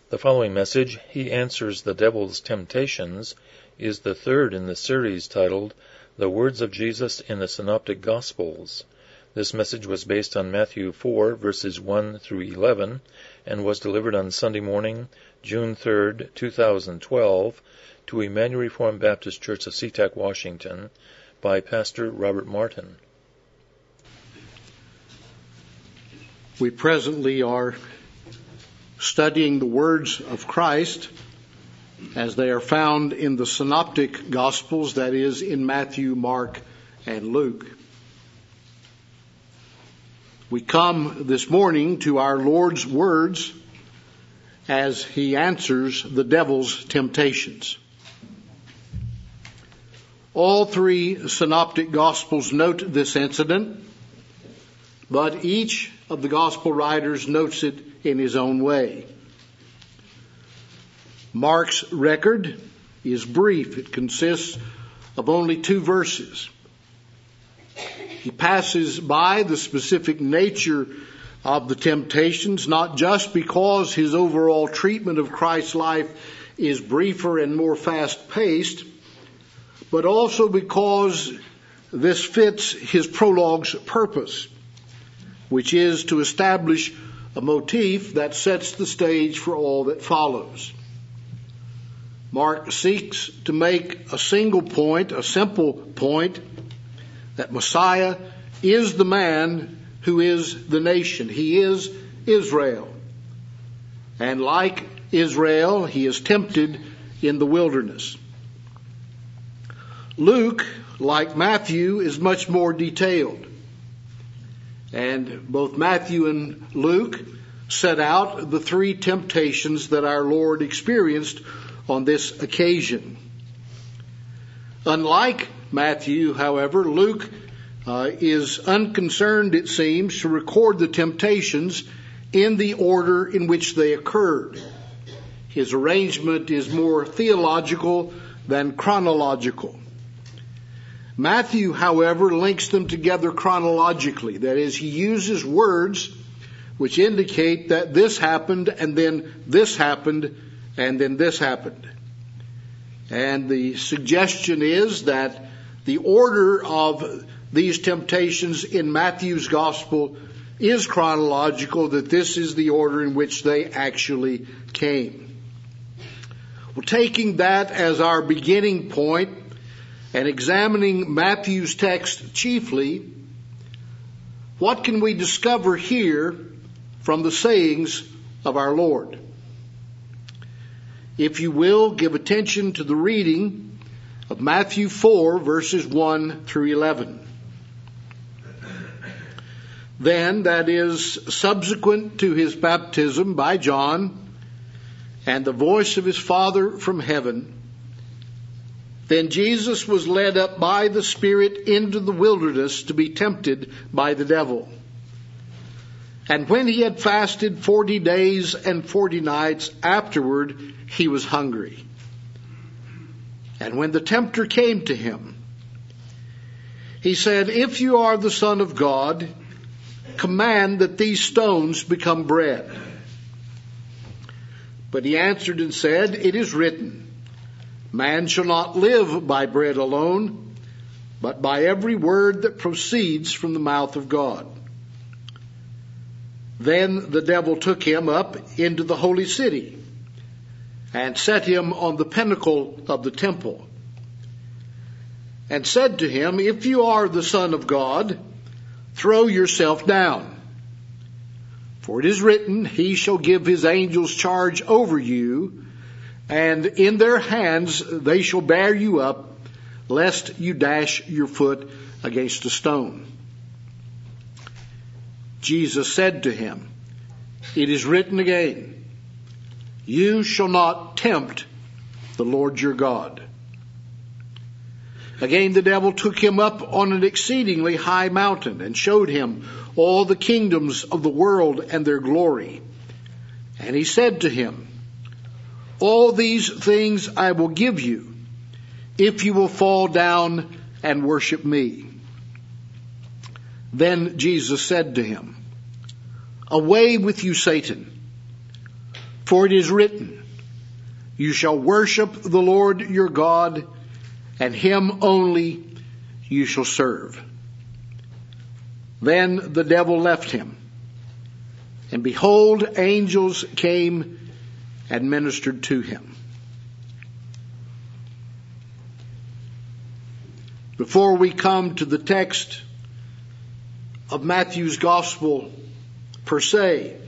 The following message, He Answers the Devil's Temptations, is the third in the series titled, The Words of Jesus in the Synoptic Gospels. This message was based on Matthew 4, verses 1 through 11, and was delivered on Sunday morning, June 3, 2012, to Emmanuel Reformed Baptist Church of SeaTac, Washington, by Pastor Robert Martin. We presently are studying the words of Christ as they are found in the Synoptic Gospels, that is, in Matthew, Mark, and Luke. We come this morning to our Lord's words as He answers the devil's temptations. All three Synoptic Gospels note this incident, but each of the Gospel writers notes it in his own way. Mark's record is brief. It consists of only 2 verses. He passes by the specific nature of the temptations, not just because his overall treatment of Christ's life is briefer and more fast-paced, but also because this fits his prologue's purpose, which is to establish a motif that sets the stage for all that follows. Mark seeks to make a single point, a simple point, that Messiah is the man who is the nation. He is Israel. And like Israel, he is tempted in the wilderness. Luke, like Matthew, is much more detailed. And both Matthew and Luke set out the 3 temptations that our Lord experienced on this occasion. Unlike Matthew, however, Luke is unconcerned, it seems, to record the temptations in the order in which they occurred. His arrangement is more theological than chronological. Matthew, however, links them together chronologically. That is, he uses words which indicate that this happened, and then this happened, and then this happened. And the suggestion is that the order of these temptations in Matthew's gospel is chronological, that this is the order in which they actually came. Well, taking that as our beginning point, and examining Matthew's text chiefly, what can we discover here from the sayings of our Lord? If you will, give attention to the reading of Matthew 4, verses 1 through 11. Then, that is, subsequent to his baptism by John, and the voice of his Father from heaven, then Jesus was led up by the Spirit into the wilderness to be tempted by the devil. And when he had fasted 40 days and 40 nights, afterward he was hungry. And when the tempter came to him, he said, "If you are the Son of God, command that these stones become bread." But he answered and said, "It is written, man shall not live by bread alone, but by every word that proceeds from the mouth of God." Then the devil took him up into the holy city and set him on the pinnacle of the temple and said to him, "If you are the Son of God, throw yourself down. For it is written, he shall give his angels charge over you, and in their hands they shall bear you up, lest you dash your foot against a stone." Jesus said to him, "It is written again, you shall not tempt the Lord your God." Again the devil took him up on an exceedingly high mountain and showed him all the kingdoms of the world and their glory. And he said to him, "All these things I will give you, if you will fall down and worship me." Then Jesus said to him, "Away with you, Satan, For it is written, you shall worship the Lord your God, and him only you shall serve. Then the devil left him, and behold, angels came and ministered to him. Before we come to the text of Matthew's gospel per se,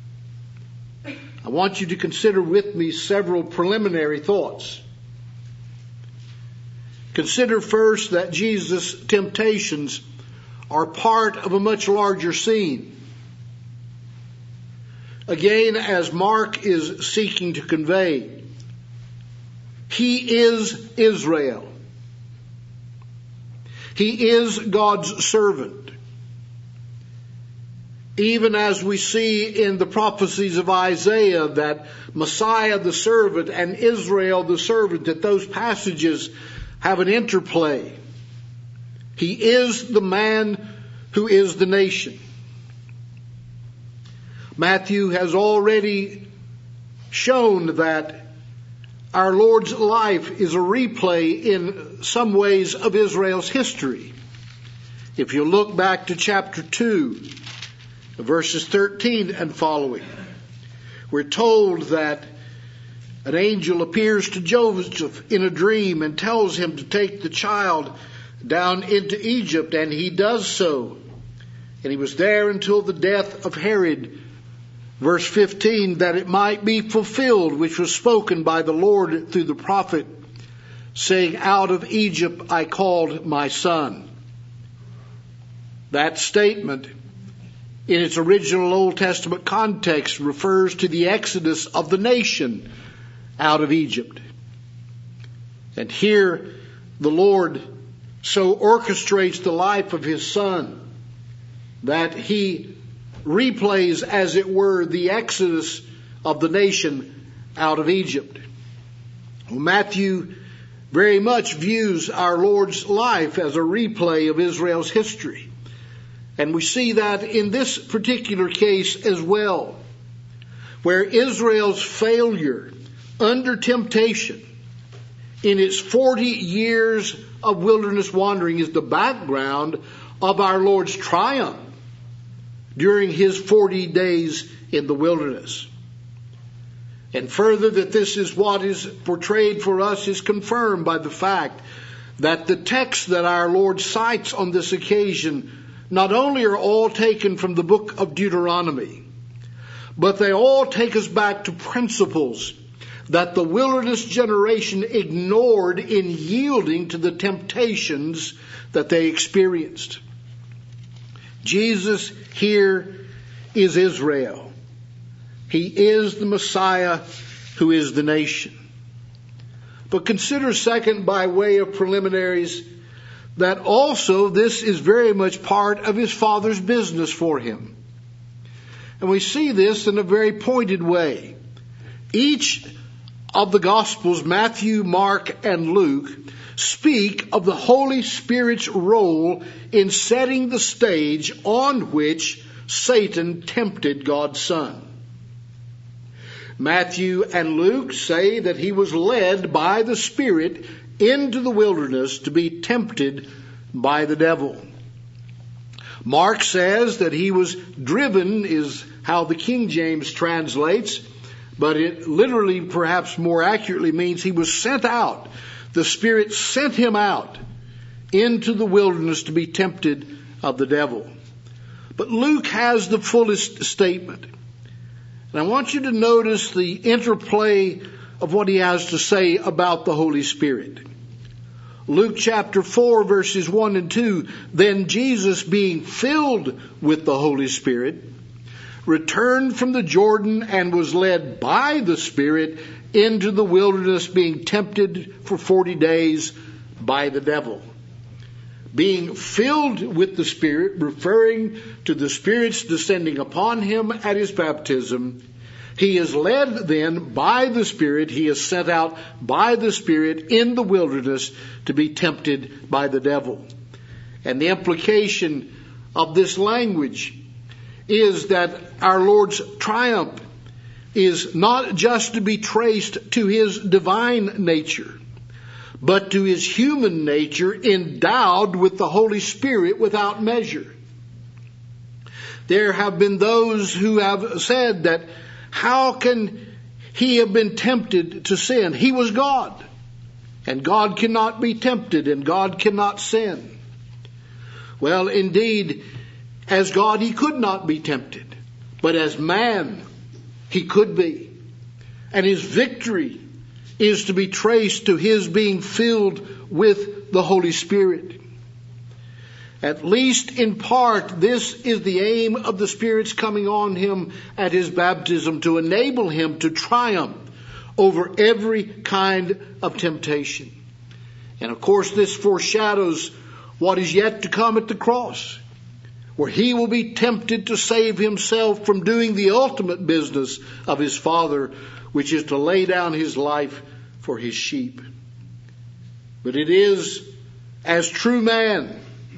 I want you to consider with me several preliminary thoughts. Consider first that Jesus' temptations are part of a much larger scene. Again, as Mark is seeking to convey, he is Israel. He is God's servant. Even as we see in the prophecies of Isaiah that Messiah the servant and Israel the servant, that those passages have an interplay. He is the man who is the nation. Matthew has already shown that our Lord's life is a replay in some ways of Israel's history. If you look back to chapter 2, verses 13 and following, we're told that an angel appears to Joseph in a dream and tells him to take the child down into Egypt, and he does so. And he was there until the death of Herod. Verse 15, that it might be fulfilled, which was spoken by the Lord through the prophet, saying, out of Egypt I called my son. That statement, in its original Old Testament context, refers to the exodus of the nation out of Egypt. And here the Lord so orchestrates the life of his son that he replays, as it were, the exodus of the nation out of Egypt. Well, Matthew very much views our Lord's life as a replay of Israel's history. And we see that in this particular case as well, where Israel's failure under temptation in its 40 years of wilderness wandering is the background of our Lord's triumph during his 40 days in the wilderness. And further, that this is what is portrayed for us is confirmed by the fact that the texts that our Lord cites on this occasion not only are all taken from the book of Deuteronomy, but they all take us back to principles that the wilderness generation ignored in yielding to the temptations that they experienced. Jesus here is Israel. He is the Messiah who is the nation. But consider second, by way of preliminaries, that also this is very much part of his Father's business for him. And we see this in a very pointed way. Each of the Gospels, Matthew, Mark, and Luke, speak of the Holy Spirit's role in setting the stage on which Satan tempted God's Son. Matthew and Luke say that he was led by the Spirit into the wilderness to be tempted by the devil. Mark says that he was driven, is how the King James translates, but it literally, perhaps more accurately, means he was sent out. The Spirit sent him out into the wilderness to be tempted of the devil. But Luke has the fullest statement. And I want you to notice the interplay of what he has to say about the Holy Spirit. Luke chapter 4, verses 1 and 2, then Jesus, being filled with the Holy Spirit, returned from the Jordan and was led by the Spirit into the wilderness, being tempted for 40 days by the devil. Being filled with the Spirit, referring to the Spirit's descending upon him at his baptism, he is led then by the Spirit, he is sent out by the Spirit in the wilderness to be tempted by the devil. And the implication of this language is that our Lord's triumph is not just to be traced to his divine nature, but to his human nature endowed with the Holy Spirit without measure. There have been those who have said that how can he have been tempted to sin? He was God, and God cannot be tempted, and God cannot sin. Well, indeed, as God he could not be tempted, but as man he could be. And his victory is to be traced to his being filled with the Holy Spirit. At least in part, this is the aim of the Spirit's coming on him at his baptism, to enable him to triumph over every kind of temptation. And of course, this foreshadows what is yet to come at the cross, where he will be tempted to save himself from doing the ultimate business of his Father, which is to lay down his life for his sheep. But it is as true man,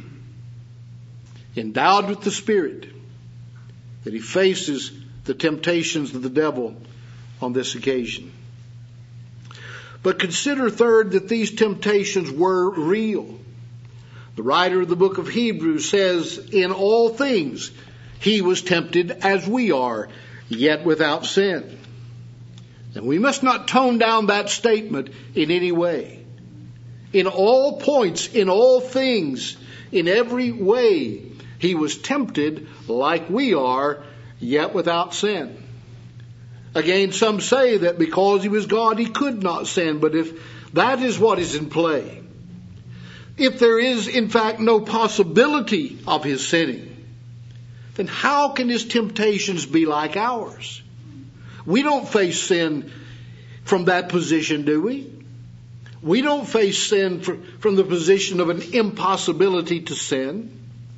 endowed with the Spirit, that he faces the temptations of the devil on this occasion. But consider, third, that these temptations were real. The writer of the book of Hebrews says, in all things he was tempted as we are, yet without sin. And we must not tone down that statement in any way. In all points, in all things, in every way, he was tempted like we are, yet without sin. Again, some say that because he was God, he could not sin. But if that is what is in play, if there is in fact no possibility of his sinning, then how can his temptations be like ours? We don't face sin from that position, do we? We don't face sin from the position of an impossibility to sin.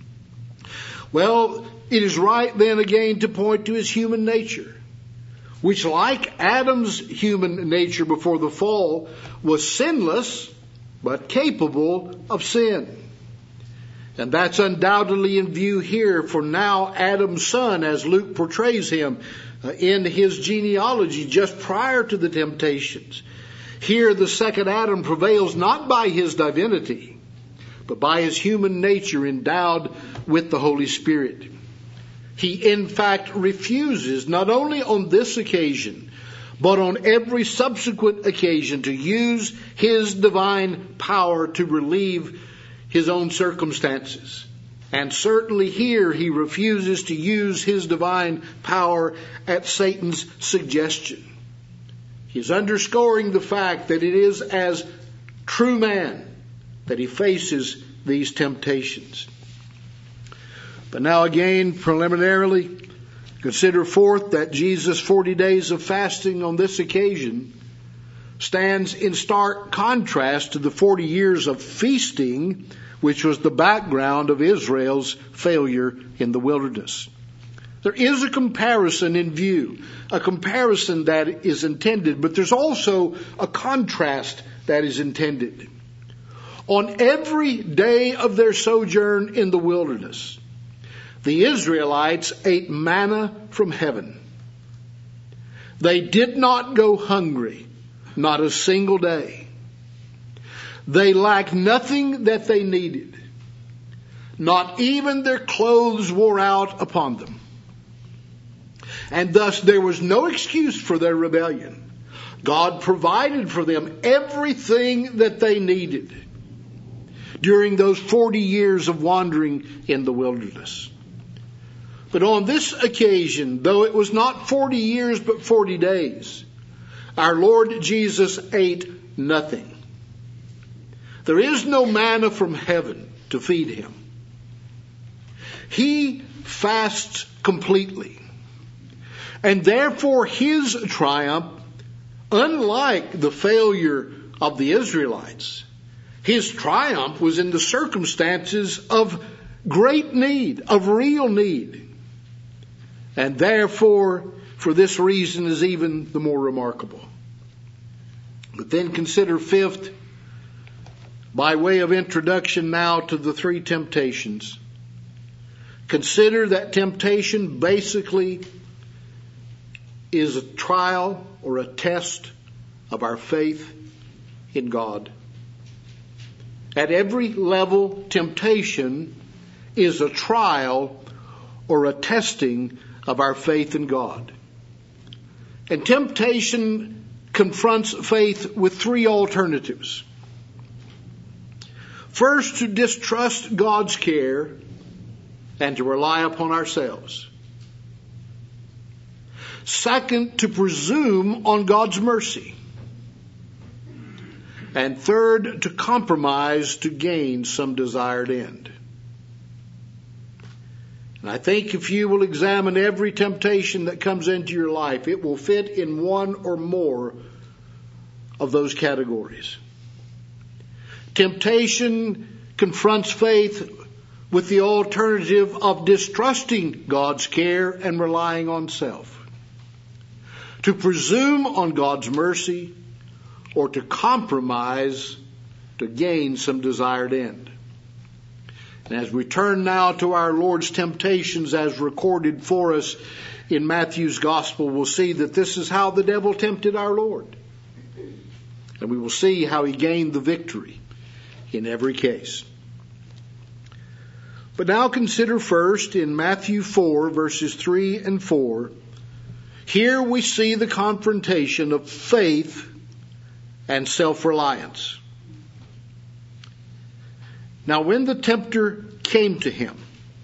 Well, it is right then again to point to his human nature, which, like Adam's human nature before the fall, was sinless but capable of sin. And that's undoubtedly in view here, for now Adam's son, as Luke portrays him in his genealogy just prior to the temptations. Here the second Adam prevails not by his divinity, but by his human nature endowed with the Holy Spirit. He in fact refuses, not only on this occasion, but on every subsequent occasion, to use his divine power to relieve his own circumstances. And certainly here he refuses to use his divine power at Satan's suggestion. He's underscoring the fact that it is as true man that he faces these temptations. But now again, preliminarily, consider fourth that Jesus' 40 days of fasting on this occasion stands in stark contrast to the 40 years of feasting, which was the background of Israel's failure in the wilderness. There is a comparison in view, a comparison that is intended, but there's also a contrast that is intended. On every day of their sojourn in the wilderness, the Israelites ate manna from heaven. They did not go hungry, not a single day. They lacked nothing that they needed. Not even their clothes wore out upon them. And thus there was no excuse for their rebellion. God provided for them everything that they needed during those 40 years of wandering in the wilderness. But on this occasion, though it was not 40 years but 40 days, our Lord Jesus ate nothing. There is no manna from heaven to feed him. He fasts completely. And therefore his triumph, unlike the failure of the Israelites, his triumph was in the circumstances of great need, of real need. And therefore, for this reason, is even the more remarkable. But then consider fifth, by way of introduction now to the three temptations. Consider that temptation basically is a trial or a test of our faith in God. At every level, temptation is a trial or a testing of our faith in God. And temptation confronts faith with three alternatives. First, to distrust God's care and to rely upon ourselves. Second, to presume on God's mercy. And third, to compromise to gain some desired end. And I think if you will examine every temptation that comes into your life, it will fit in one or more of those categories. Temptation confronts faith with the alternative of distrusting God's care and relying on self. To presume on God's mercy or to compromise to gain some desired end. And as we turn now to our Lord's temptations as recorded for us in Matthew's Gospel, we'll see that this is how the devil tempted our Lord. And we will see how he gained the victory in every case. But now consider first in Matthew 4, verses 3 and 4, here we see the confrontation of faith and self-reliance. Now when the tempter came to him,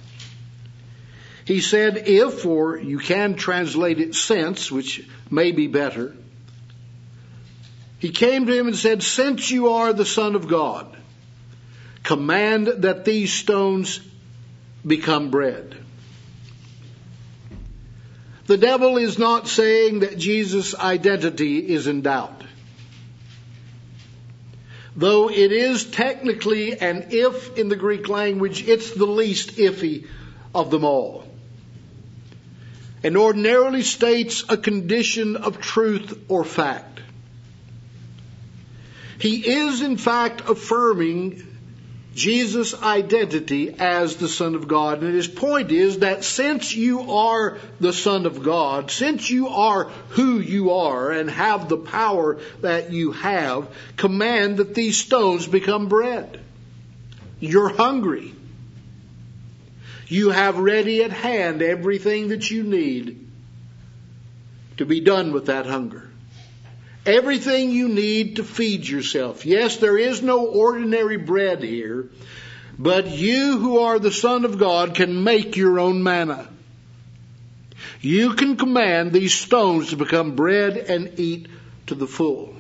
he said, if, or you can translate it since, which may be better. He came to him and said, since you are the Son of God, command that these stones become bread. The devil is not saying that Jesus' identity is in doubt. Though it is technically an if in the Greek language, it's the least iffy of them all. And ordinarily states a condition of truth or fact. He is in fact affirming Jesus' identity as the Son of God. And his point is that since you are the Son of God, since you are who you are and have the power that you have, command that these stones become bread. You're hungry. You have ready at hand everything that you need to be done with that hunger. Everything you need to feed yourself. Yes, there is no ordinary bread here, but you who are the Son of God can make your own manna. You can command these stones to become bread and eat to the full.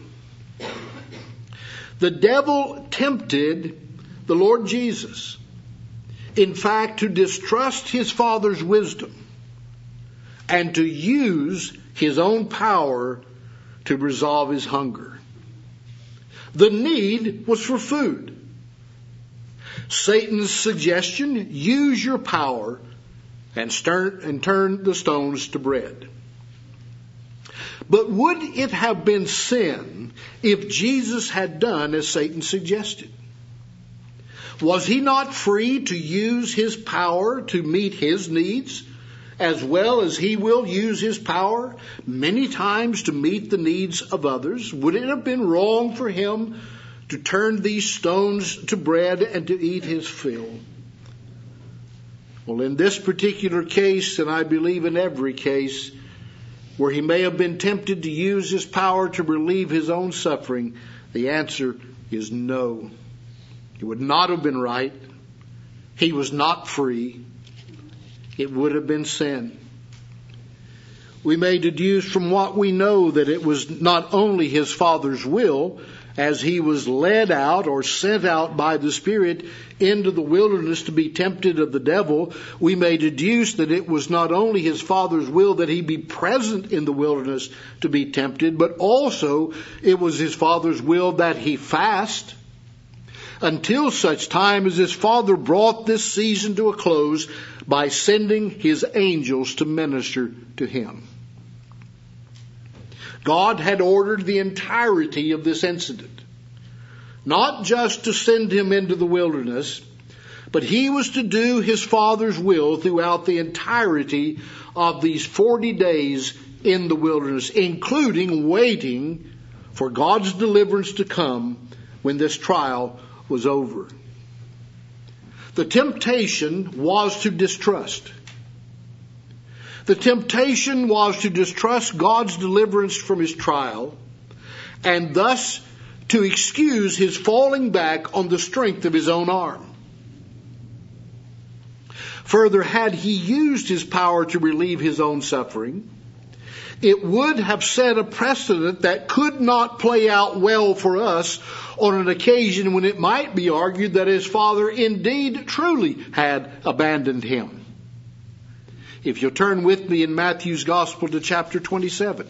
The devil tempted the Lord Jesus, in fact, to distrust his Father's wisdom and to use his own power to resolve his hunger. The need was for food. Satan's suggestion, use your power and turn the stones to bread. But would it have been sin if Jesus had done as Satan suggested? Was he not free to use his power to meet his needs, as well as he will use his power many times to meet the needs of others? Would it have been wrong for him to turn these stones to bread and to eat his fill? Well, in this particular case, and I believe in every case, where he may have been tempted to use his power to relieve his own suffering, the answer is no. It would not have been right. He was not free. It would have been sin. We may deduce from what we know that it was not only his Father's will, as he was led out or sent out by the Spirit into the wilderness to be tempted of the devil. We may deduce that it was not only his Father's will that he be present in the wilderness to be tempted, but also it was his Father's will that he fast until such time as his Father brought this season to a close by sending his angels to minister to him. God had ordered the entirety of this incident, not just to send him into the wilderness, but he was to do his Father's will throughout the entirety of these 40 days in the wilderness, including waiting for God's deliverance to come when this trial was over. The temptation was to distrust. The temptation was to distrust God's deliverance from his trial, and thus to excuse his falling back on the strength of his own arm. Further, had he used his power to relieve his own suffering, it would have set a precedent that could not play out well for us on an occasion when it might be argued that his father indeed truly had abandoned him. If you'll turn with me in Matthew's Gospel to chapter 27.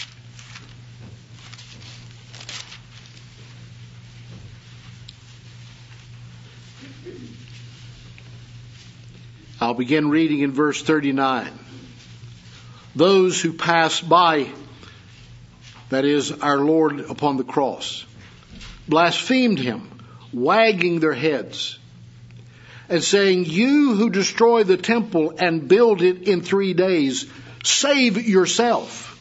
I'll begin reading in verse 39. Those who passed by, that is, our Lord upon the cross, blasphemed him, wagging their heads, and saying, "You who destroy the temple and build it in 3 days, save yourself.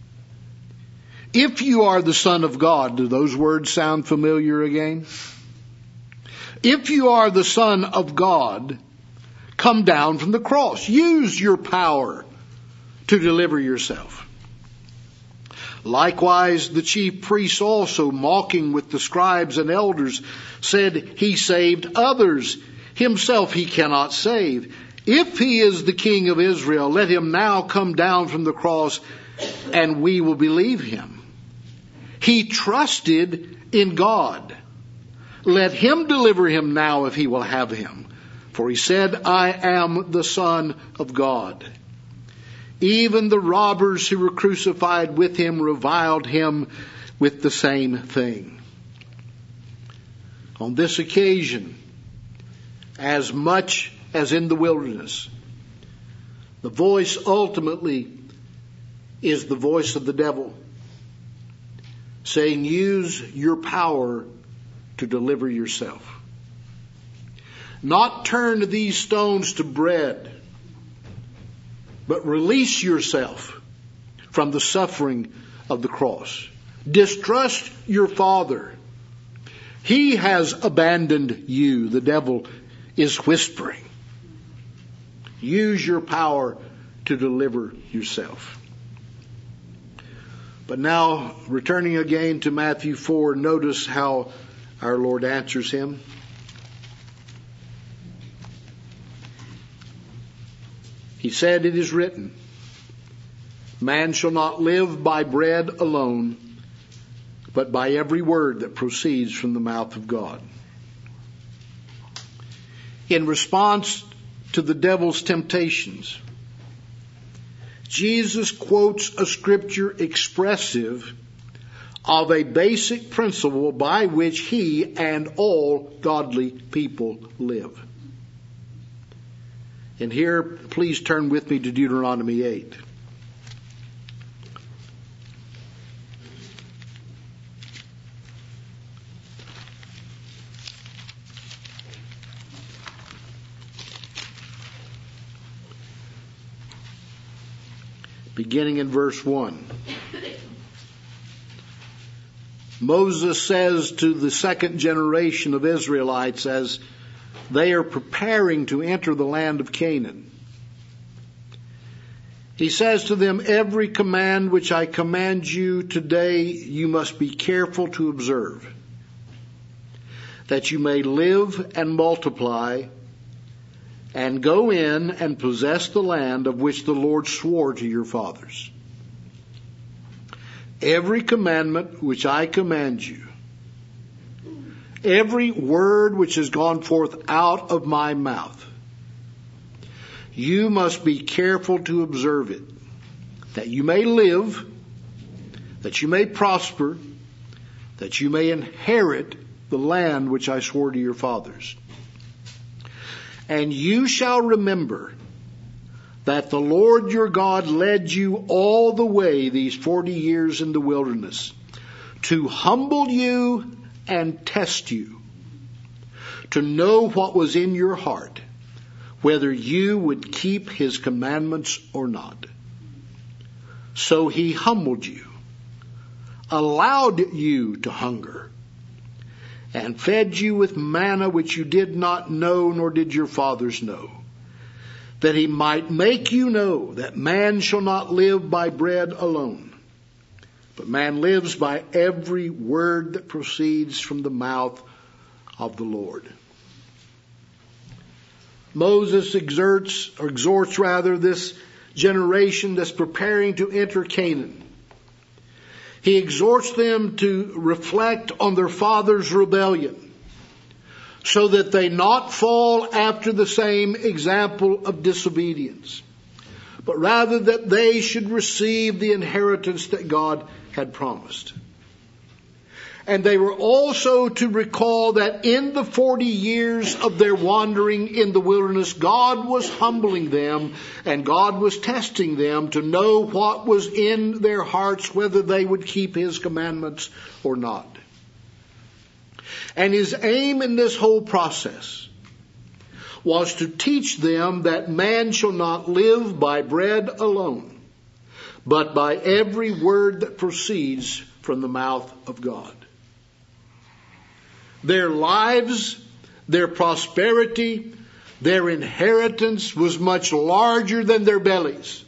If you are the Son of God," do those words sound familiar again? "If you are the Son of God, come down from the cross. Use your power to deliver yourself." Likewise, the chief priests also, mocking with the scribes and elders, said, "He saved others. Himself he cannot save. If he is the King of Israel, let him now come down from the cross, and we will believe him. He trusted in God. Let him deliver him now if he will have him. For he said, I am the Son of God." Even the robbers who were crucified with him reviled him with the same thing. On this occasion, as much as in the wilderness, the voice ultimately is the voice of the devil, saying, "Use your power to deliver yourself. Not turn these stones to bread, but release yourself from the suffering of the cross. Distrust your Father. He has abandoned you," the devil is whispering. "Use your power to deliver yourself." But now, returning again to Matthew 4, notice how our Lord answers him. He said, "It is written, man shall not live by bread alone, but by every word that proceeds from the mouth of God." In response to the devil's temptations, Jesus quotes a scripture expressive of a basic principle by which he and all godly people live. And here, please turn with me to Deuteronomy 8. Beginning in verse 1. Moses says to the second generation of Israelites as they are preparing to enter the land of Canaan, he says to them, "Every command which I command you today, you must be careful to observe, that you may live and multiply, and go in and possess the land of which the Lord swore to your fathers. Every commandment which I command you, every word which has gone forth out of my mouth, you must be careful to observe it, that you may live, that you may prosper, that you may inherit the land which I swore to your fathers. And you shall remember that the Lord your God led you all the way these 40 years in the wilderness, to humble you and test you, to know what was in your heart, whether you would keep his commandments or not. So he humbled you, allowed you to hunger, and fed you with manna which you did not know, nor did your fathers know, that he might make you know that man shall not live by bread alone, but man lives by every word that proceeds from the mouth of the Lord. Moses exhorts this generation that's preparing to enter Canaan. He exhorts them to reflect on their father's rebellion, so that they not fall after the same example of disobedience, but rather that they should receive the inheritance that God had promised. And they were also to recall that in the 40 years of their wandering in the wilderness, God was humbling them and God was testing them to know what was in their hearts, whether they would keep His commandments or not. And His aim in this whole process was to teach them that man shall not live by bread alone, but by every word that proceeds from the mouth of God. Their lives, their prosperity, their inheritance was much larger than their bellies.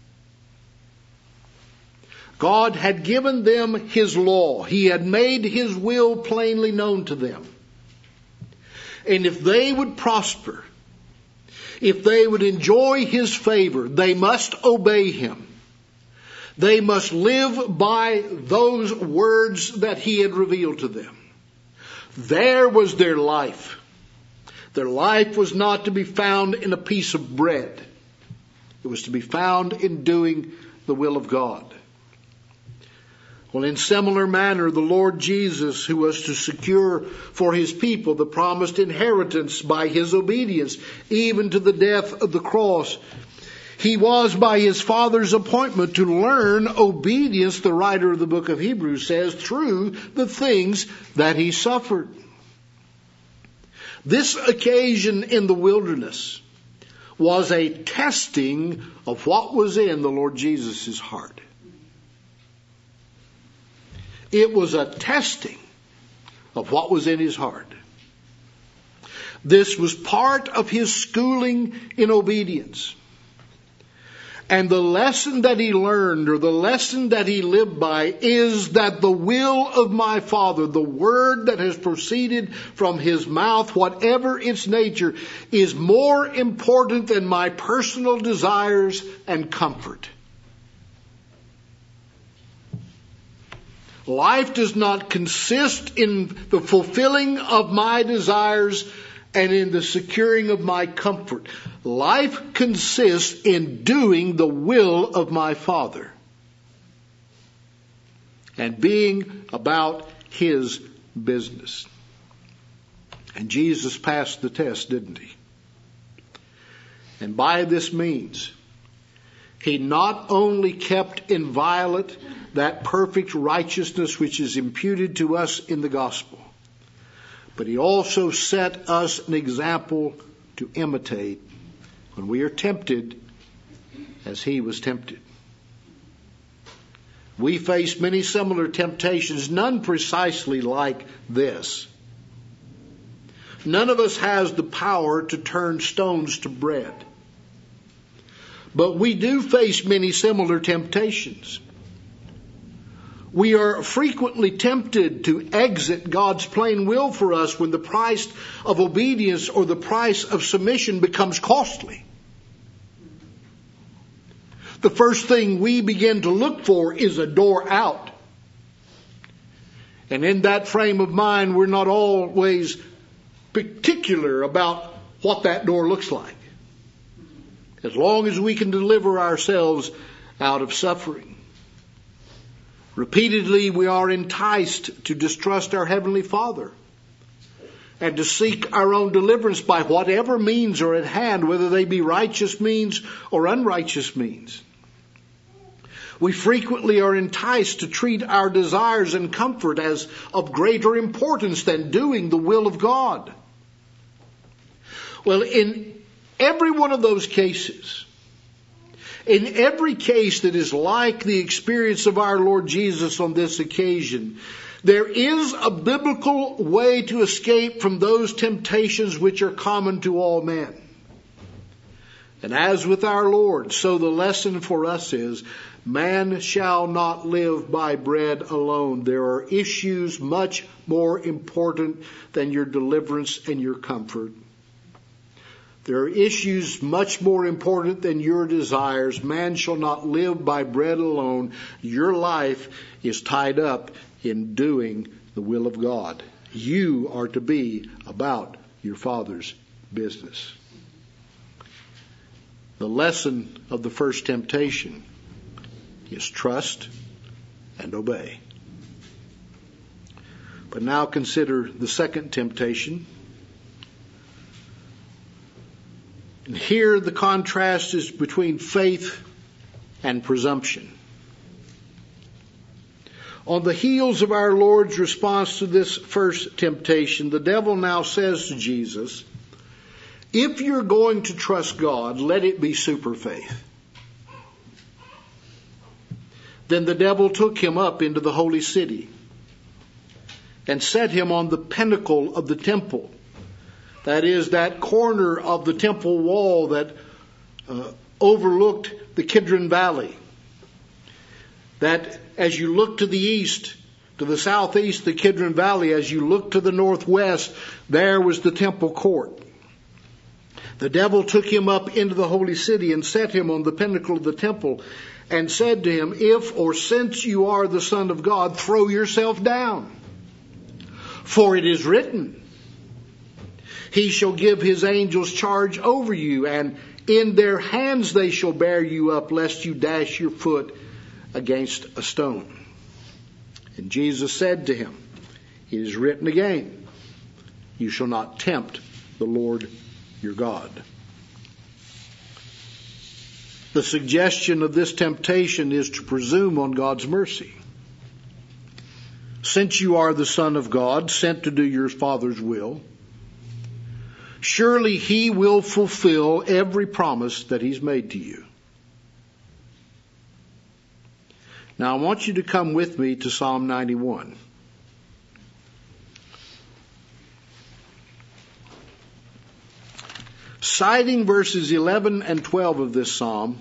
God had given them His law. He had made His will plainly known to them. And if they would prosper, if they would enjoy His favor, they must obey Him. They must live by those words that He had revealed to them. There was their life. Their life was not to be found in a piece of bread. It was to be found in doing the will of God. Well, in similar manner, the Lord Jesus, who was to secure for His people the promised inheritance by His obedience, even to the death of the cross, He was by His Father's appointment to learn obedience, the writer of the book of Hebrews says, through the things that He suffered. This occasion in the wilderness was a testing of what was in the Lord Jesus' heart. It was a testing of what was in His heart. This was part of His schooling in obedience. And the lesson that He learned, or the lesson that He lived by, is that the will of my Father, the word that has proceeded from His mouth, whatever its nature, is more important than my personal desires and comfort. Life does not consist in the fulfilling of my desires and in the securing of my comfort. Life consists in doing the will of my Father and being about His business. And Jesus passed the test, didn't He? And by this means, He not only kept inviolate that perfect righteousness which is imputed to us in the gospel, but He also set us an example to imitate when we are tempted as He was tempted. We face many similar temptations, none precisely like this. None of us has the power to turn stones to bread. But we do face many similar temptations. We are frequently tempted to exit God's plain will for us when the price of obedience or the price of submission becomes costly. The first thing we begin to look for is a door out. And in that frame of mind, we're not always particular about what that door looks like, as long as we can deliver ourselves out of suffering. Repeatedly, we are enticed to distrust our Heavenly Father and to seek our own deliverance by whatever means are at hand, whether they be righteous means or unrighteous means. We frequently are enticed to treat our desires and comfort as of greater importance than doing the will of God. Well, in every one of those cases, In every case that is like the experience of our Lord Jesus on this occasion, there is a biblical way to escape from those temptations which are common to all men. And as with our Lord, so the lesson for us is, man shall not live by bread alone. There are issues much more important than your deliverance and your comfort. There are issues much more important than your desires. Man shall not live by bread alone. Your life is tied up in doing the will of God. You are to be about your Father's business. The lesson of the first temptation is trust and obey. But now consider the second temptation. And here the contrast is between faith and presumption. On the heels of our Lord's response to this first temptation, the devil now says to Jesus, if you're going to trust God, let it be super faith. Then the devil took him up into the holy city and set him on the pinnacle of the temple. That is, that corner of the temple wall that overlooked the Kidron Valley. That as you look to the east, to the southeast, the Kidron Valley, as you look to the northwest, there was the temple court. The devil took him up into the holy city and set him on the pinnacle of the temple and said to him, if or since you are the Son of God, throw yourself down. For it is written, he shall give his angels charge over you, and in their hands they shall bear you up, lest you dash your foot against a stone. And Jesus said to him, it is written again, you shall not tempt the Lord your God. The suggestion of this temptation is to presume on God's mercy. Since you are the Son of God, sent to do your Father's will, surely he will fulfill every promise that he's made to you. Now I want you to come with me to Psalm 91. Citing verses 11 and 12 of this psalm,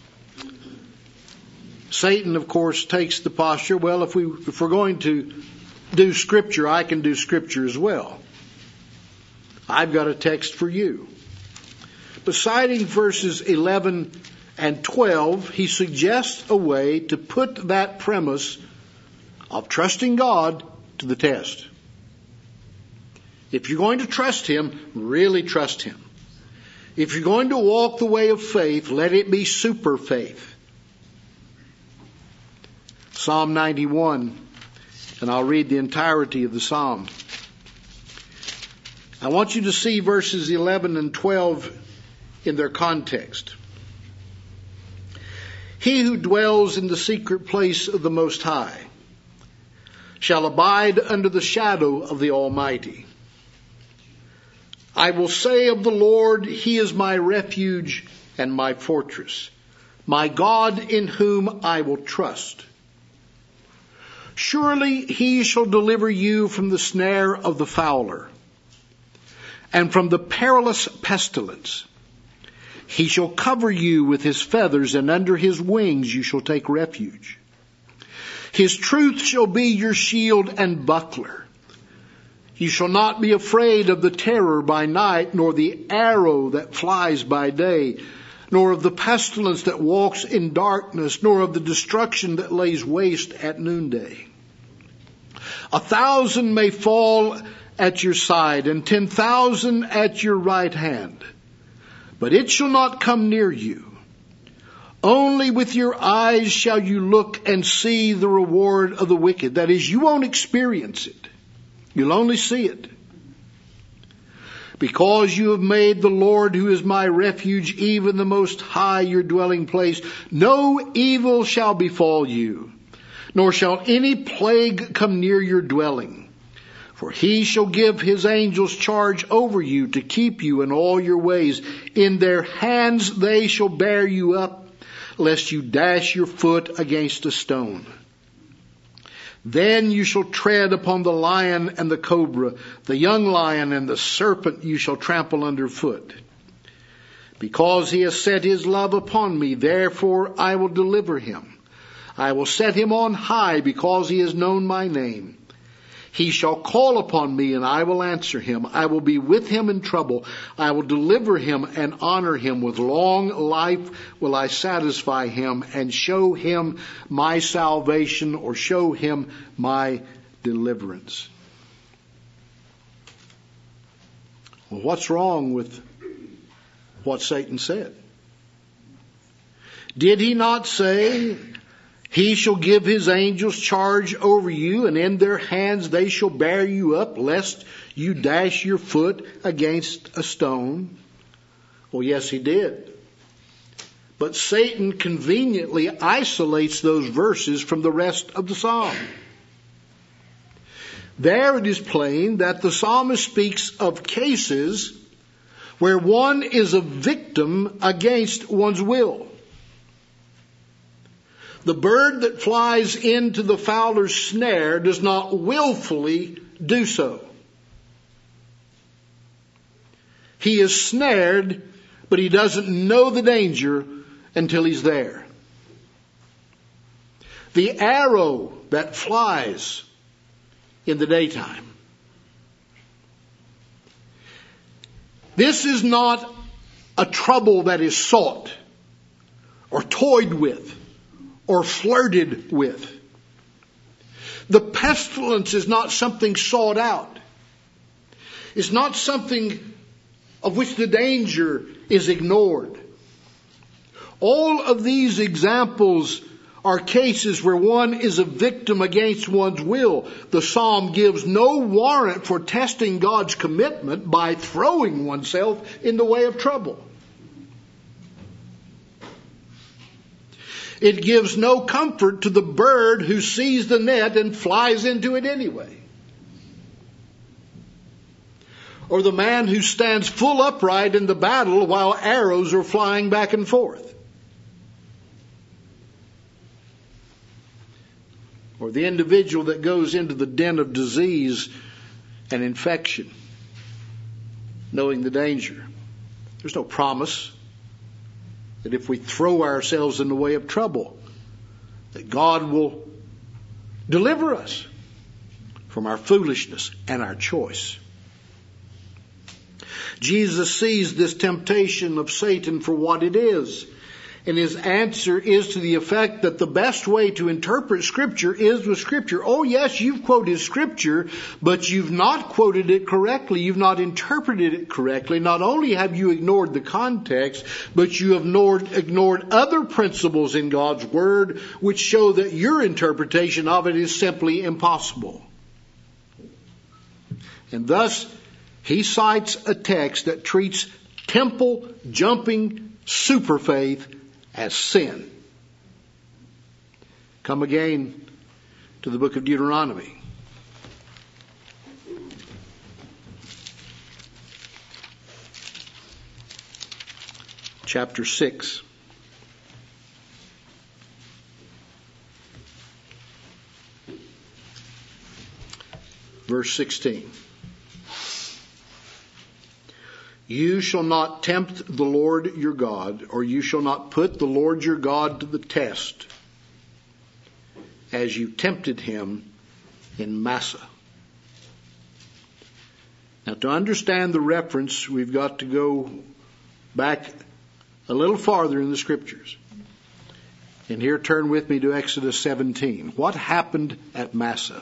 Satan, of course, takes the posture, well, if we're going to do Scripture, I can do Scripture as well. I've got a text for you. But citing verses 11 and 12, he suggests a way to put that premise of trusting God to the test. If you're going to trust him, really trust him. If you're going to walk the way of faith, let it be super faith. Psalm 91, and I'll read the entirety of the psalm. I want you to see verses 11 and 12 in their context. He who dwells in the secret place of the Most High shall abide under the shadow of the Almighty. I will say of the Lord, he is my refuge and my fortress, my God in whom I will trust. Surely he shall deliver you from the snare of the fowler and from the perilous pestilence. He shall cover you with his feathers, and under his wings you shall take refuge. His truth shall be your shield and buckler. You shall not be afraid of the terror by night, nor the arrow that flies by day, nor of the pestilence that walks in darkness, nor of the destruction that lays waste at noonday. 1,000 may fall at your side, and 10,000 at your right hand, but it shall not come near you. Only with your eyes shall you look and see the reward of the wicked. That is, you won't experience it. You'll only see it. Because you have made the Lord, who is my refuge, even the Most High, your dwelling place, no evil shall befall you, nor shall any plague come near your dwelling. For he shall give his angels charge over you to keep you in all your ways. In their hands they shall bear you up, lest you dash your foot against a stone. Then you shall tread upon the lion and the cobra, the young lion and the serpent you shall trample underfoot. Because he has set his love upon me, therefore I will deliver him. I will set him on high because he has known my name. He shall call upon me and I will answer him. I will be with him in trouble. I will deliver him and honor him. With long life will I satisfy him and show him my salvation, or show him my deliverance. Well, what's wrong with what Satan said? Did he not say, he shall give his angels charge over you, and in their hands they shall bear you up, lest you dash your foot against a stone? Well, yes, he did. But Satan conveniently isolates those verses from the rest of the psalm. There it is plain that the psalmist speaks of cases where one is a victim against one's will. The bird that flies into the fowler's snare does not willfully do so. He is snared, but he doesn't know the danger until he's there. The arrow that flies in the daytime, this is not a trouble that is sought or toyed with or flirted with. The pestilence is not something sought out. It's not something of which the danger is ignored. All of these examples are cases where one is a victim against one's will. The psalm gives no warrant for testing God's commitment by throwing oneself in the way of trouble. It gives no comfort to the bird who sees the net and flies into it anyway. Or the man who stands full upright in the battle while arrows are flying back and forth. Or the individual that goes into the den of disease and infection, knowing the danger. There's no promise that if we throw ourselves in the way of trouble, that God will deliver us from our foolishness and our choice. Jesus sees this temptation of Satan for what it is. And his answer is to the effect that the best way to interpret Scripture is with Scripture. Oh yes, you've quoted Scripture, but you've not quoted it correctly. You've not interpreted it correctly. Not only have you ignored the context, but you have ignored other principles in God's Word which show that your interpretation of it is simply impossible. And thus, he cites a text that treats temple jumping super faith as sin. Come again to the book of Deuteronomy. Chapter 6. Verse 16. You shall not tempt the Lord your God, or you shall not put the Lord your God to the test, as you tempted him in Massah. Now, to understand the reference, we've got to go back a little farther in the Scriptures. And here, turn with me to Exodus 17. What happened at Massah?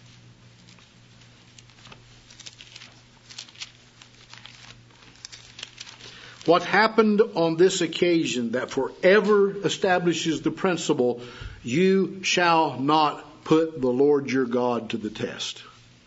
What happened on this occasion that forever establishes the principle, you shall not put the Lord your God to the test.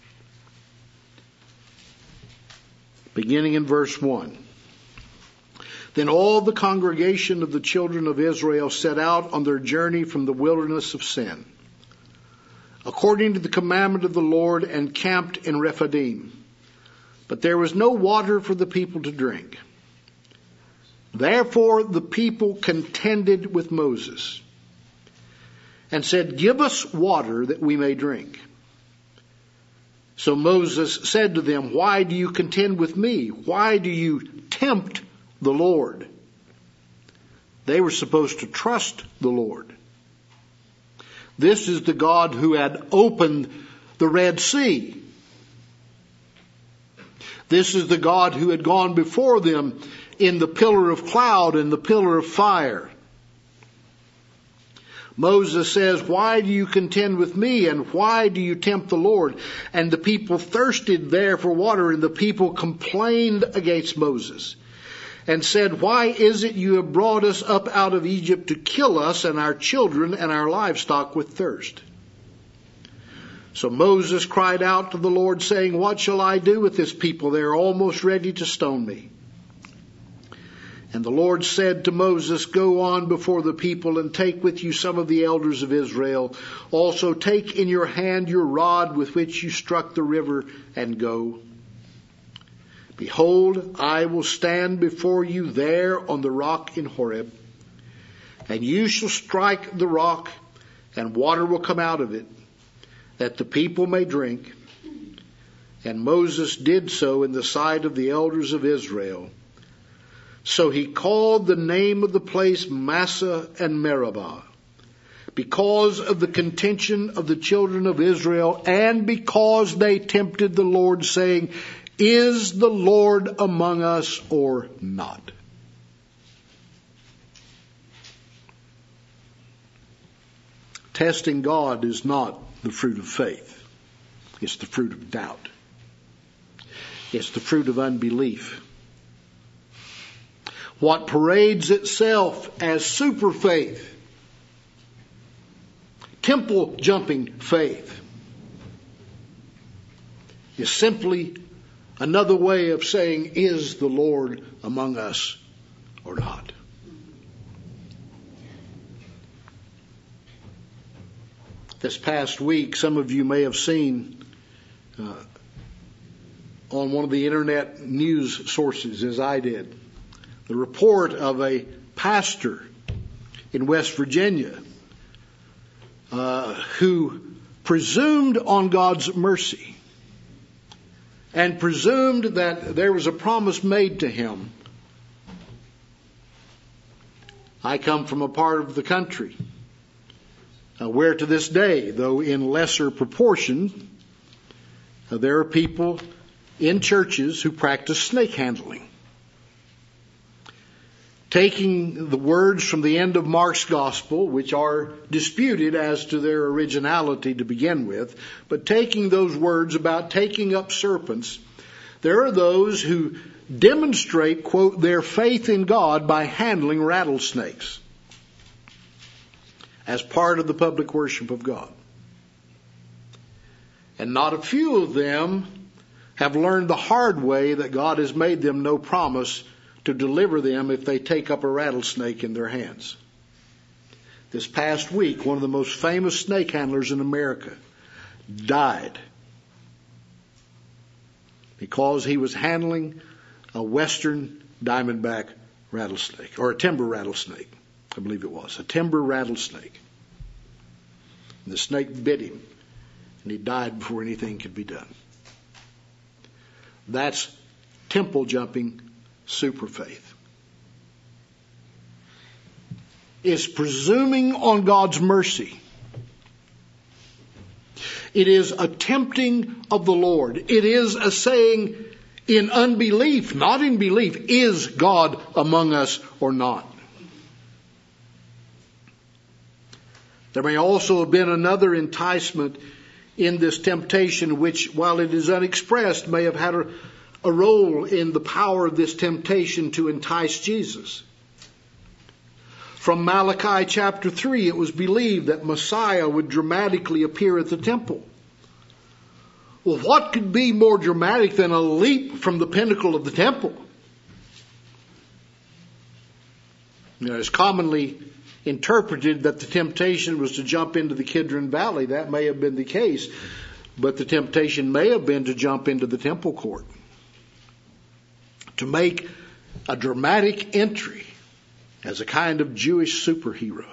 Beginning in verse 1. Then all the congregation of the children of Israel set out on their journey from the wilderness of Sin, according to the commandment of the Lord, and camped in Rephidim. But there was no water for the people to drink. Therefore the people contended with Moses and said, "Give us water that we may drink." So Moses said to them, "Why do you contend with me? Why do you tempt the Lord?" They were supposed to trust the Lord. This is the God who had opened the Red Sea. This is the God who had gone before them in the pillar of cloud and the pillar of fire. Moses says, "Why do you contend with me, and why do you tempt the Lord?" And the people thirsted there for water, and the people complained against Moses and said, "Why is it you have brought us up out of Egypt to kill us and our children and our livestock with thirst?" So Moses cried out to the Lord, saying, "What shall I do with this people? They are almost ready to stone me." And the Lord said to Moses, "Go on before the people and take with you some of the elders of Israel. Also take in your hand your rod with which you struck the river and go. Behold, I will stand before you there on the rock in Horeb, and you shall strike the rock, and water will come out of it, that the people may drink." And Moses did so in the sight of the elders of Israel. So he called the name of the place Massah and Meribah, because of the contention of the children of Israel, and because they tempted the Lord, saying, "Is the Lord among us or not?" Testing God is not the fruit of faith. It's the fruit of doubt. It's the fruit of unbelief. What parades itself as super faith, temple jumping faith, is simply another way of saying, "Is the Lord among us or not?" This past week, some of you may have seen on one of the internet news sources, as I did, the report of a pastor in West Virginia who presumed on God's mercy and presumed that there was a promise made to him. I come from a part of the country where to this day, though in lesser proportion, there are people in churches who practice snake handling. Taking the words from the end of Mark's gospel, which are disputed as to their originality to begin with, but taking those words about taking up serpents, there are those who demonstrate, quote, their faith in God by handling rattlesnakes as part of the public worship of God. And not a few of them have learned the hard way that God has made them no promise to deliver them if they take up a rattlesnake in their hands. This past week, one of the most famous snake handlers in America died because he was handling a western diamondback rattlesnake, or a timber rattlesnake, I believe it was, a timber rattlesnake. And the snake bit him, and he died before anything could be done. That's temple jumping super faith. Is presuming on God's mercy. It is a tempting of the Lord. It is a saying in unbelief, not in belief, is God among us or not? There may also have been another enticement in this temptation, which, while it is unexpressed, may have had a role in the power of this temptation to entice Jesus. From Malachi chapter 3, it was believed that Messiah would dramatically appear at the temple. Well, what could be more dramatic than a leap from the pinnacle of the temple? It's commonly interpreted that the temptation was to jump into the Kidron Valley. That may have been the case, but the temptation may have been to jump into the temple court, to make a dramatic entry as a kind of Jewish superhero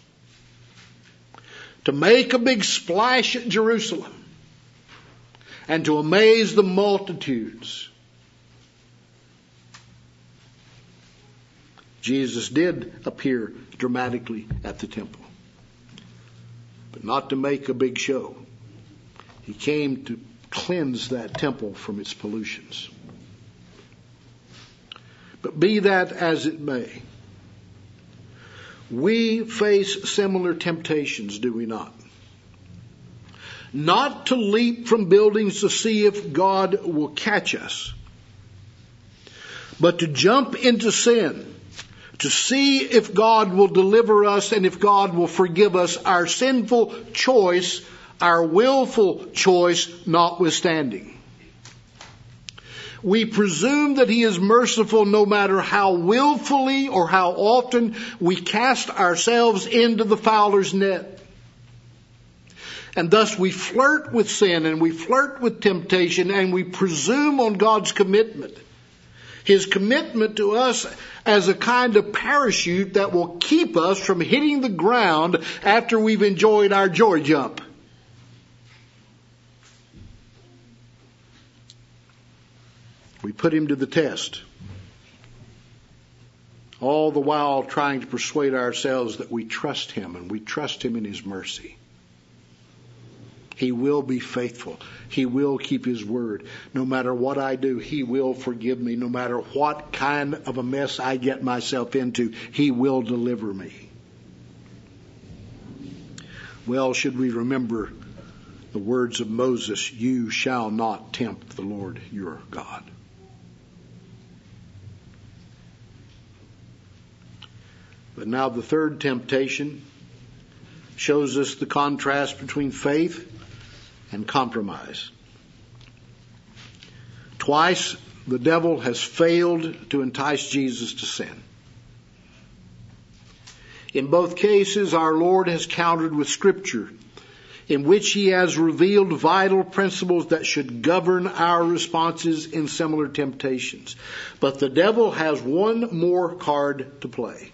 to make a big splash at Jerusalem and to amaze the multitudes. Jesus did appear dramatically at the temple, but not to make a big show. He came to cleanse that temple from its pollutions. But be that as it may, we face similar temptations, do we not? Not to leap from buildings to see if God will catch us, but to jump into sin, to see if God will deliver us and if God will forgive us, our sinful choice, our willful choice notwithstanding. We presume that He is merciful no matter how willfully or how often we cast ourselves into the fowler's net. And thus we flirt with sin and we flirt with temptation and we presume on God's commitment. His commitment to us as a kind of parachute that will keep us from hitting the ground after we've enjoyed our joy jump. We put Him to the test, all the while trying to persuade ourselves that we trust Him and we trust Him in His mercy. He will be faithful. He will keep His word. No matter what I do, He will forgive me. No matter what kind of a mess I get myself into, He will deliver me. Well, should we remember the words of Moses, "You shall not tempt the Lord your God." But now the third temptation shows us the contrast between faith and compromise. Twice the devil has failed to entice Jesus to sin. In both cases, our Lord has countered with Scripture, in which He has revealed vital principles that should govern our responses in similar temptations. But the devil has one more card to play.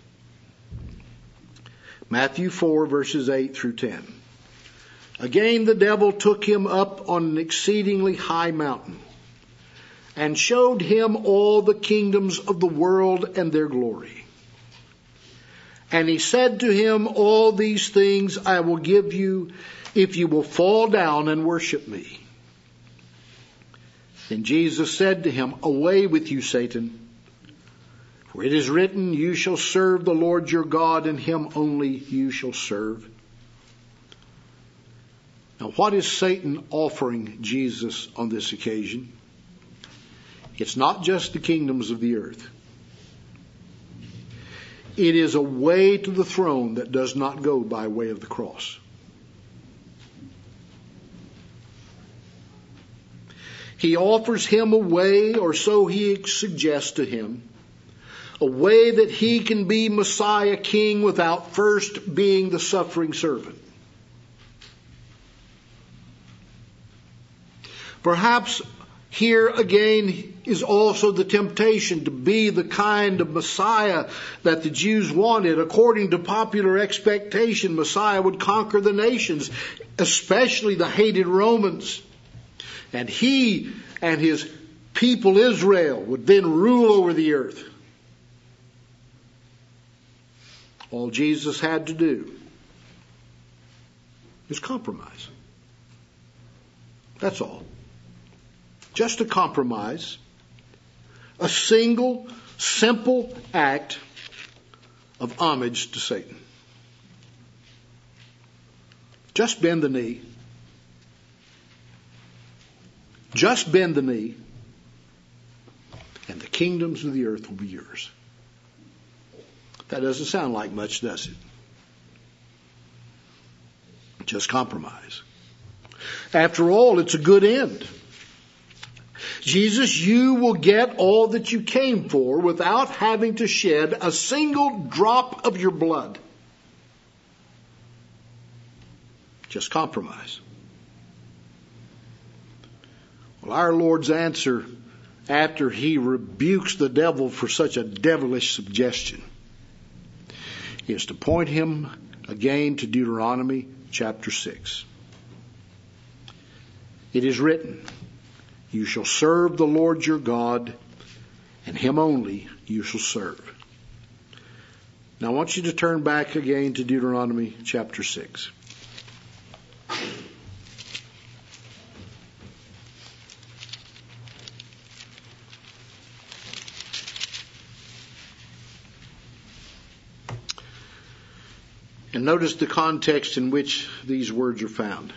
Matthew 4, verses 8 through 10. Again, the devil took him up on an exceedingly high mountain and showed him all the kingdoms of the world and their glory. And he said to him, "All these things I will give you if you will fall down and worship me." Then Jesus said to him, "Away with you, Satan. For it is written, you shall serve the Lord your God, and Him only you shall serve." Now, what is Satan offering Jesus on this occasion? It's not just the kingdoms of the earth. It is a way to the throne that does not go by way of the cross. He offers him a way, or so he suggests to him, a way that he can be Messiah King without first being the suffering servant. Perhaps here again is also the temptation to be the kind of Messiah that the Jews wanted. According to popular expectation, Messiah would conquer the nations, especially the hated Romans. And He and His people Israel would then rule over the earth. All Jesus had to do is compromise. That's all. Just a compromise. A single, simple act of homage to Satan. Just bend the knee. Just bend the knee, and the kingdoms of the earth will be yours. That doesn't sound like much, does it? Just compromise. After all, it's a good end. Jesus, you will get all that you came for without having to shed a single drop of your blood. Just compromise. Well, our Lord's answer after he rebukes the devil for such a devilish suggestion, is to point him again to Deuteronomy chapter 6. It is written, "You shall serve the Lord your God, and him only you shall serve." Now I want you to turn back again to Deuteronomy chapter 6. And notice the context in which these words are found.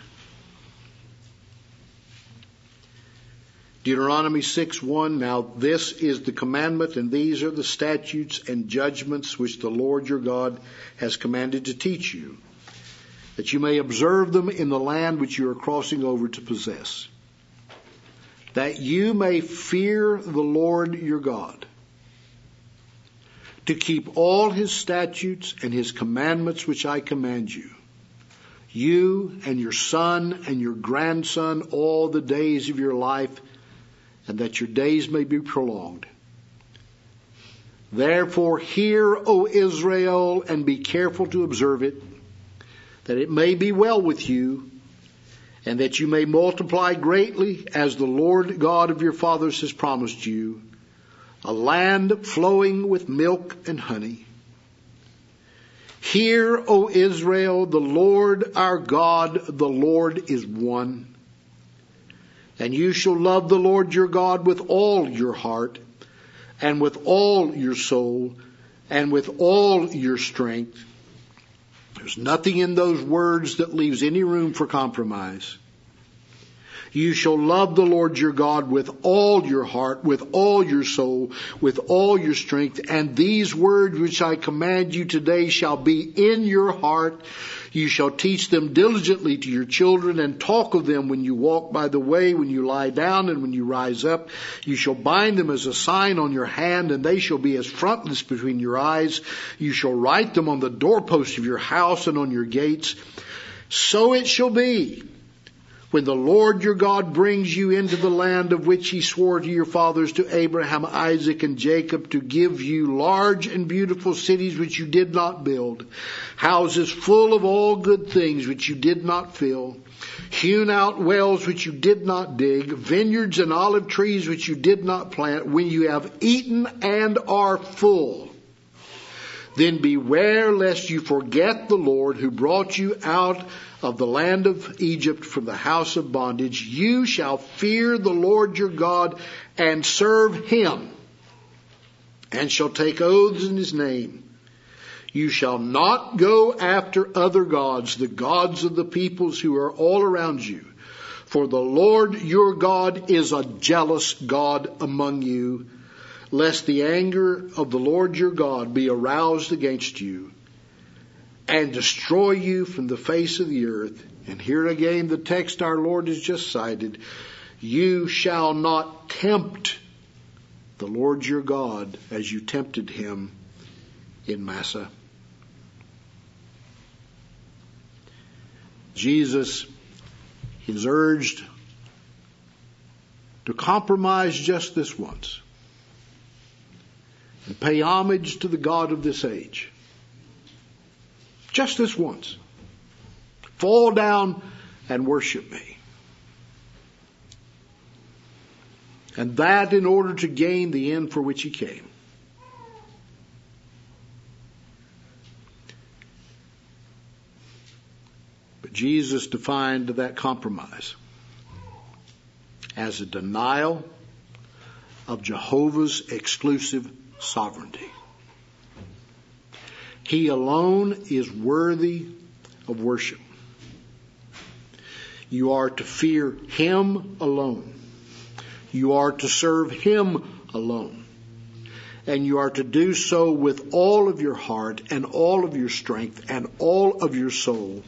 Deuteronomy 6:1, "Now this is the commandment, and these are the statutes and judgments which the Lord your God has commanded to teach you, that you may observe them in the land which you are crossing over to possess, that you may fear the Lord your God, to keep all his statutes and his commandments which I command you, you and your son and your grandson all the days of your life, and that your days may be prolonged. Therefore hear, O Israel, and be careful to observe it, that it may be well with you, and that you may multiply greatly, as the Lord God of your fathers has promised you, a land flowing with milk and honey. Hear, O Israel, the Lord our God, the Lord is one. And you shall love the Lord your God with all your heart, and with all your soul, and with all your strength." There's nothing in those words that leaves any room for compromise. You shall love the Lord your God with all your heart, with all your soul, with all your strength. And these words which I command you today shall be in your heart. You shall teach them diligently to your children, and talk of them when you walk by the way, when you lie down, and when you rise up. You shall bind them as a sign on your hand, and they shall be as frontlets between your eyes. You shall write them on the doorposts of your house and on your gates. So it shall be, when the Lord your God brings you into the land of which he swore to your fathers, to Abraham, Isaac, and Jacob, to give you large and beautiful cities which you did not build, houses full of all good things which you did not fill, hewn out wells which you did not dig, vineyards and olive trees which you did not plant, when you have eaten and are full, then beware lest you forget the Lord who brought you out of the land of Egypt from the house of bondage. You shall fear the Lord your God and serve him, and shall take oaths in his name. You shall not go after other gods, the gods of the peoples who are all around you. For the Lord your God is a jealous God among you, lest the anger of the Lord your God be aroused against you, and destroy you from the face of the earth. And here again the text our Lord has just cited. You shall not tempt the Lord your God as you tempted him in Massah. Jesus is urged to compromise just this once and pay homage to the God of this age. Just this once. Fall down and worship me. And that in order to gain the end for which he came. But Jesus defined that compromise as a denial of Jehovah's exclusive sovereignty. He alone is worthy of worship. You are to fear him alone. You are to serve him alone. And you are to do so with all of your heart and all of your strength and all of your soul.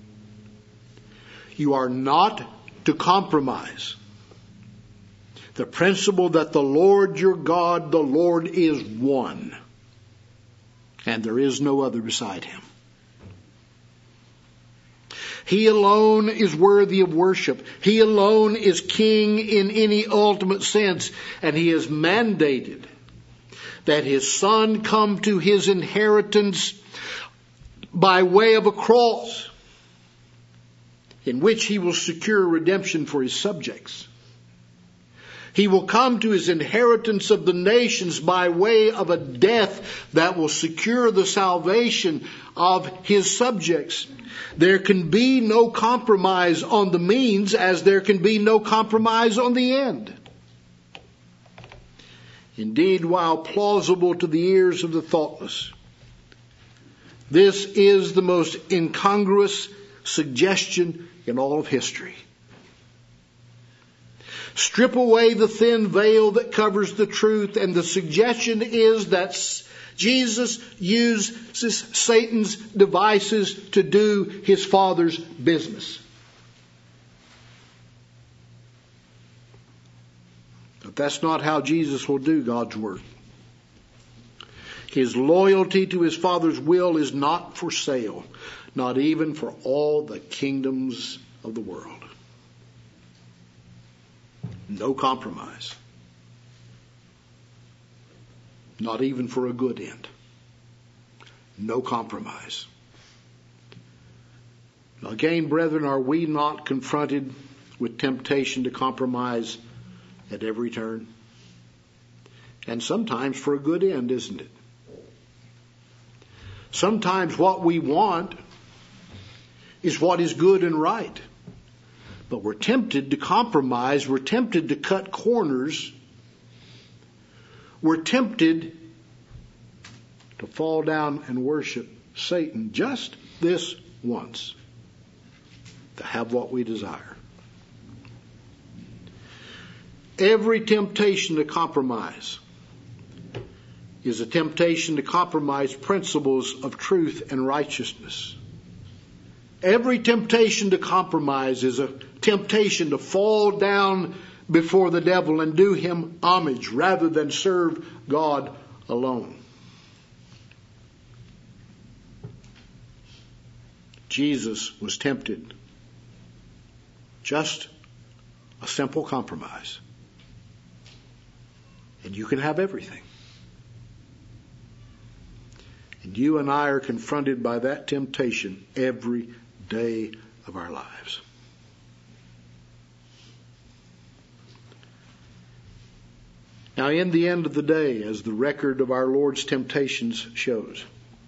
You are not to compromise the principle that the Lord your God, the Lord is one, and there is no other beside him. He alone is worthy of worship. He alone is king in any ultimate sense. And he has mandated that his Son come to his inheritance by way of a cross, in which he will secure redemption for his subjects. He will come to his inheritance of the nations by way of a death that will secure the salvation of his subjects. There can be no compromise on the means, as there can be no compromise on the end. Indeed, while plausible to the ears of the thoughtless, this is the most incongruous suggestion in all of history. Strip away the thin veil that covers the truth, and the suggestion is that Jesus uses Satan's devices to do his Father's business. But that's not how Jesus will do God's work. His loyalty to his Father's will is not for sale, not even for all the kingdoms of the world. No compromise. Not even for a good end. No compromise. Again, brethren, are we not confronted with temptation to compromise at every turn? And sometimes for a good end, isn't it? Sometimes what we want is what is good and right. But we're tempted to compromise. We're tempted to cut corners. We're tempted to fall down and worship Satan just this once, to have what we desire. Every temptation to compromise is a temptation to compromise principles of truth and righteousness. Every temptation to compromise is a temptation to fall down before the devil and do him homage rather than serve God alone. Jesus was tempted. Just a simple compromise. And you can have everything. And you and I are confronted by that temptation every day of our lives. Now, in the end of the day, as the record of our Lord's temptations shows,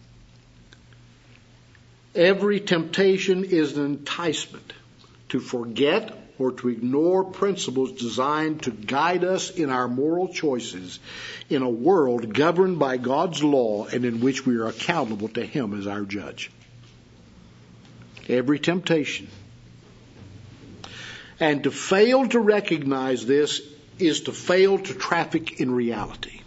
every temptation is an enticement to forget or to ignore principles designed to guide us in our moral choices in a world governed by God's law and in which we are accountable to Him as our judge. Every temptation. And to fail to recognize this is to fail to traffic in reality.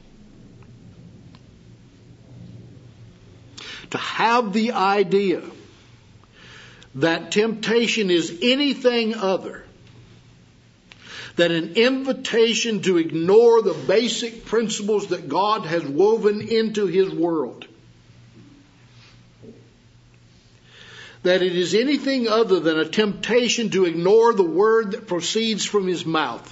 To have the idea that temptation is anything other than an invitation to ignore the basic principles that God has woven into His world. That it is anything other than a temptation to ignore the word that proceeds from His mouth.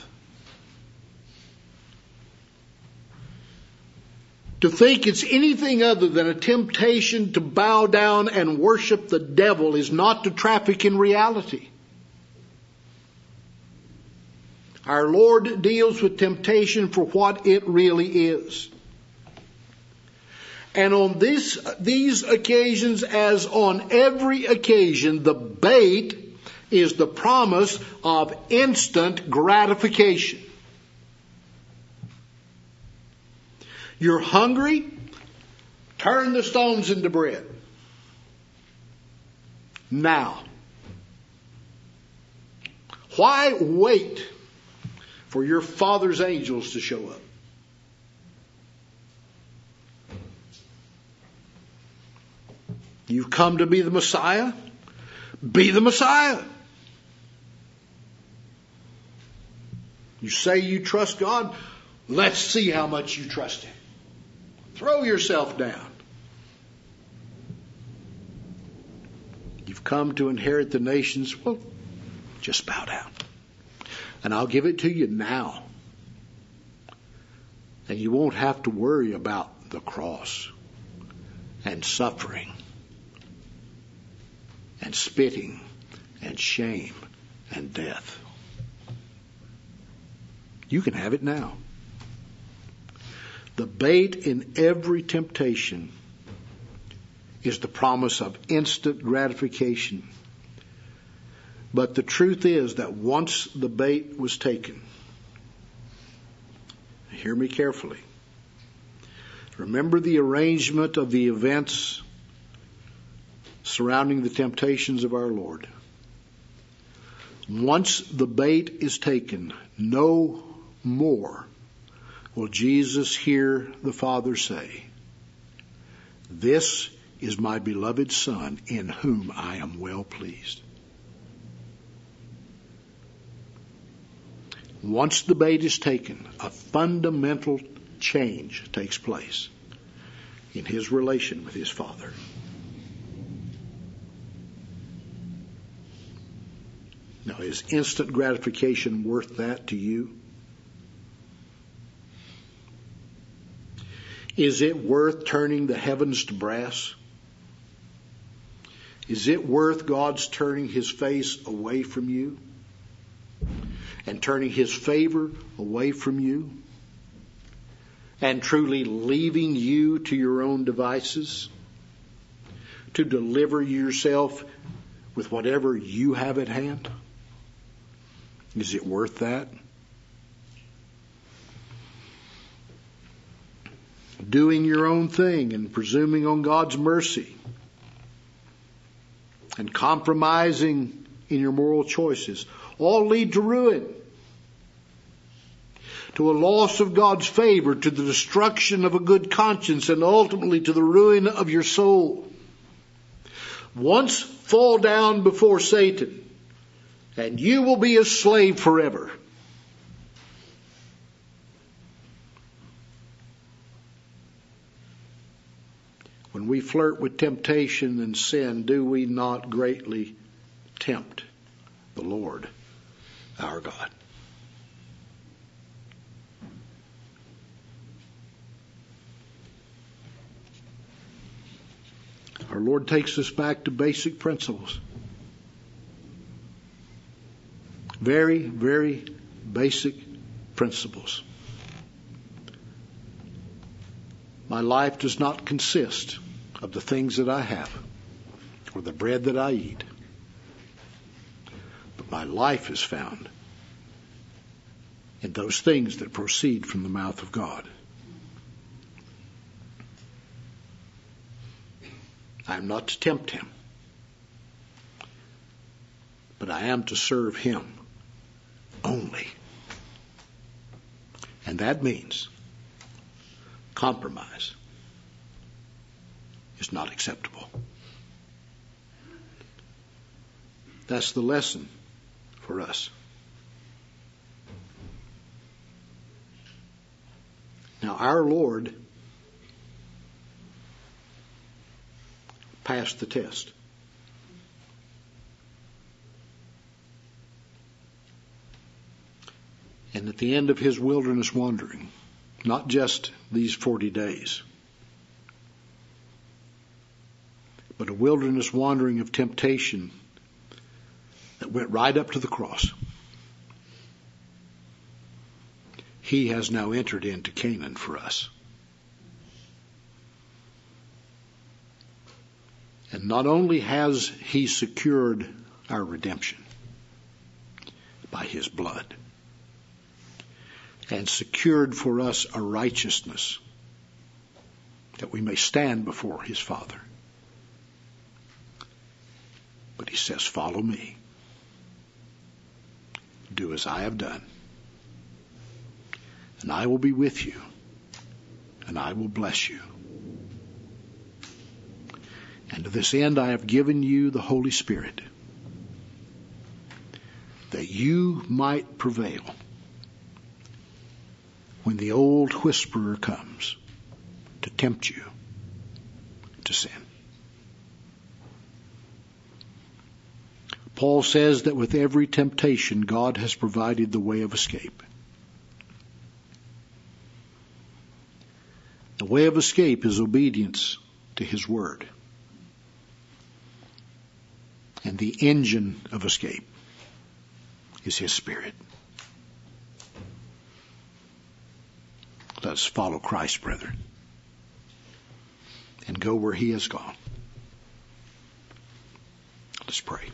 To think it's anything other than a temptation to bow down and worship the devil is not to traffic in reality. Our Lord deals with temptation for what it really is. And on these occasions, as on every occasion, the bait is the promise of instant gratification. You're hungry? Turn the stones into bread. Now. Why wait for your Father's angels to show up? You've come to be the Messiah? Be the Messiah. You say you trust God? Let's see how much you trust Him. Throw yourself down. You've come to inherit the nations, well, just bow down. And I'll give it to you now. And you won't have to worry about the cross and suffering and spitting and shame and death. You can have it now. The bait in every temptation is the promise of instant gratification. But the truth is that once the bait was taken, hear me carefully. Remember the arrangement of the events surrounding the temptations of our Lord. Once the bait is taken, no more will Jesus hear the Father say, "This is my beloved Son, in whom I am well pleased." Once the bait is taken, a fundamental change takes place in his relation with his Father. Now, is instant gratification worth that to you? Is it worth turning the heavens to brass? Is it worth God's turning his face away from you and turning his favor away from you and truly leaving you to your own devices to deliver yourself with whatever you have at hand? Is it worth that? Doing your own thing and presuming on God's mercy and compromising in your moral choices all lead to ruin, to a loss of God's favor, to the destruction of a good conscience, and ultimately to the ruin of your soul. Once fall down before Satan, and you will be a slave forever. When we flirt with temptation and sin, do we not greatly tempt the Lord our God? Our Lord takes us back to basic principles. Very, very basic principles. My life does not consist of the things that I have or the bread that I eat, but my life is found in those things that proceed from the mouth of God. I am not to tempt him, but I am to serve him only. And that means compromise is not acceptable. That's the lesson for us. Now, our Lord passed the test. And at the end of his wilderness wandering, not just these 40 days, but a wilderness wandering of temptation that went right up to the cross, he has now entered into Canaan for us. And not only has he secured our redemption by his blood and secured for us a righteousness that we may stand before his Father, but he says, follow me. Do as I have done. And I will be with you. And I will bless you. And to this end I have given you the Holy Spirit, that you might prevail when the old whisperer comes to tempt you to sin. Paul says that with every temptation, God has provided the way of escape. The way of escape is obedience to His Word. And the engine of escape is His Spirit. Let us follow Christ, brethren, and go where He has gone. Let's pray.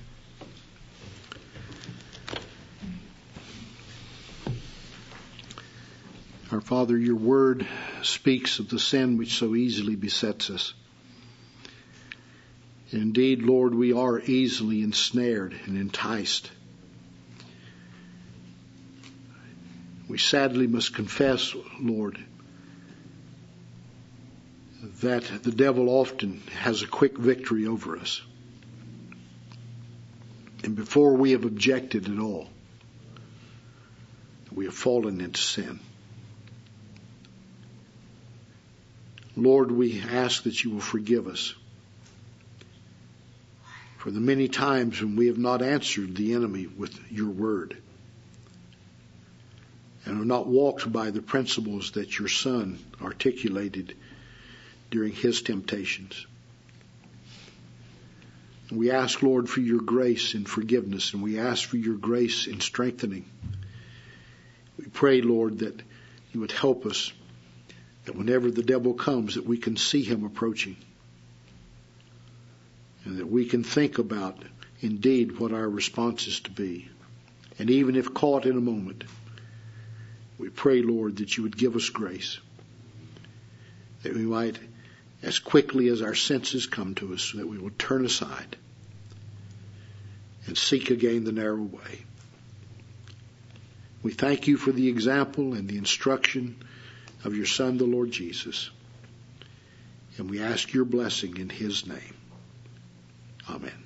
Our Father, your word speaks of the sin which so easily besets us. And indeed, Lord, we are easily ensnared and enticed. We sadly must confess, Lord, that the devil often has a quick victory over us. And before we have objected at all, we have fallen into sin. Lord, we ask that you will forgive us for the many times when we have not answered the enemy with your word and have not walked by the principles that your Son articulated during his temptations. We ask, Lord, for your grace and forgiveness, and we ask for your grace in strengthening. We pray, Lord, that you would help us, that whenever the devil comes, that we can see him approaching, and that we can think about, indeed, what our response is to be. And even if caught in a moment, we pray, Lord, that you would give us grace, that we might, as quickly as our senses come to us, that we will turn aside and seek again the narrow way. We thank you for the example and the instruction of your Son, the Lord Jesus. And we ask your blessing in his name. Amen.